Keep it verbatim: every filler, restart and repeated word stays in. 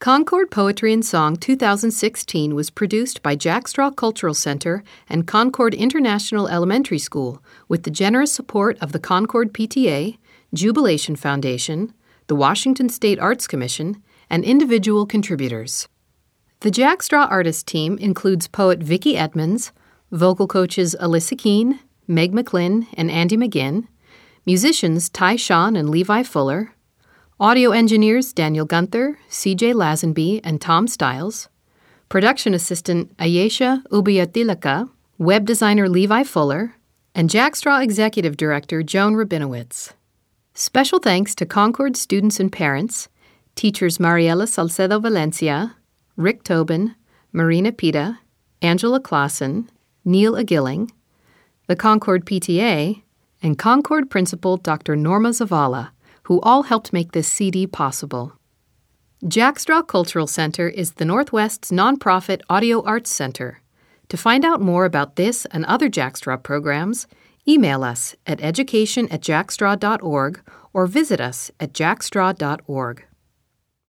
Concord Poetry and Song two thousand sixteen was produced by Jack Straw Cultural Center and Concord International Elementary School with the generous support of the Concord P T A, Jubilation Foundation, the Washington State Arts Commission, and individual contributors. The Jack Straw artist team includes poet Vicki Edmonds, vocal coaches Alyssa Keene, Meg McLinn, and Andy McGinn, musicians Ty Sean and Levi Fuller, audio engineers Daniel Gunther, C J Lazenby, and Tom Stiles, production assistant Ayesha Ubiatilaka, web designer Levi Fuller, and Jack Straw executive director Joan Rabinowitz. Special thanks to Concord students and parents, teachers Mariela Salcedo Valencia, Rick Tobin, Marina Pita, Angela Clausen, Neil Agilling, the Concord P T A, and Concord principal Doctor Norma Zavala, who all helped make this C D possible. Jack Straw Cultural Center is the Northwest's nonprofit audio arts center. To find out more about this and other Jack Straw programs, email us at education at jackstraw dot org or visit us at jackstraw dot org.